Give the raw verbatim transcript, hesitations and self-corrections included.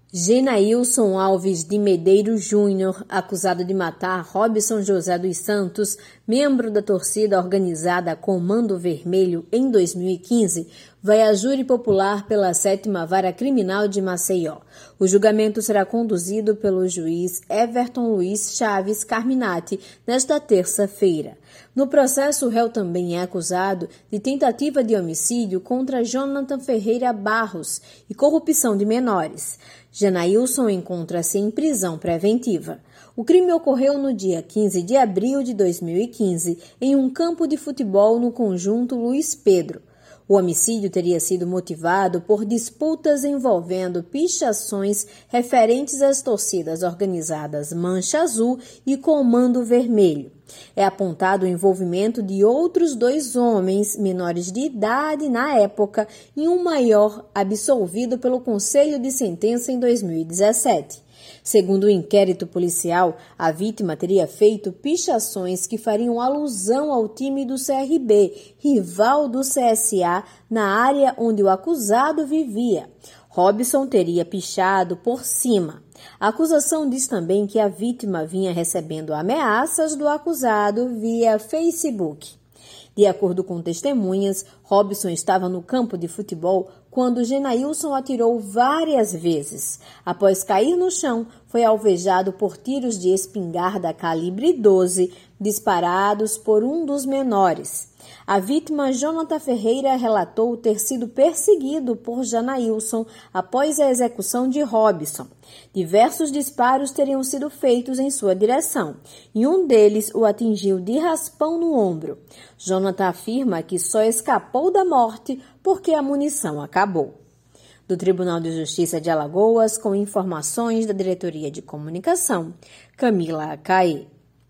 Genailson Alves de Medeiros Júnior, acusado de matar Robson José dos Santos, membro da torcida organizada Comando Vermelho em dois mil e quinze, vai a júri popular pela sétima Vara Criminal de Maceió. O julgamento será conduzido pelo juiz Everton Luiz Chaves Carminati nesta terça-feira. No processo, o réu também é acusado de tentativa de homicídio contra Jonathan Ferreira Barros e corrupção de menores. Genailson encontra-se em prisão preventiva. O crime ocorreu no dia quinze de abril de dois mil e quinze, em um campo de futebol no conjunto Luiz Pedro. O homicídio teria sido motivado por disputas envolvendo pichações referentes às torcidas organizadas Mancha Azul e Comando Vermelho. É apontado o envolvimento de outros dois homens menores de idade na época e um maior absolvido pelo Conselho de Sentença em dois mil e dezessete. Segundo o inquérito policial, a vítima teria feito pichações que fariam alusão ao time do C R B, rival do C S A, na área onde o acusado vivia. Robson teria pichado por cima. A acusação diz também que a vítima vinha recebendo ameaças do acusado via Facebook. De acordo com testemunhas, Robson estava no campo de futebol quando Genailson atirou várias vezes. Após cair no chão, foi alvejado por tiros de espingarda calibre doze, disparados por um dos menores. A vítima, Jonathan Ferreira, relatou ter sido perseguido por Genailson após a execução de Robson. Diversos disparos teriam sido feitos em sua direção, e um deles o atingiu de raspão no ombro. Jonathan afirma que só escapou da morte porque a munição acabou. Do Tribunal de Justiça de Alagoas, com informações da Diretoria de Comunicação, Camila Caê.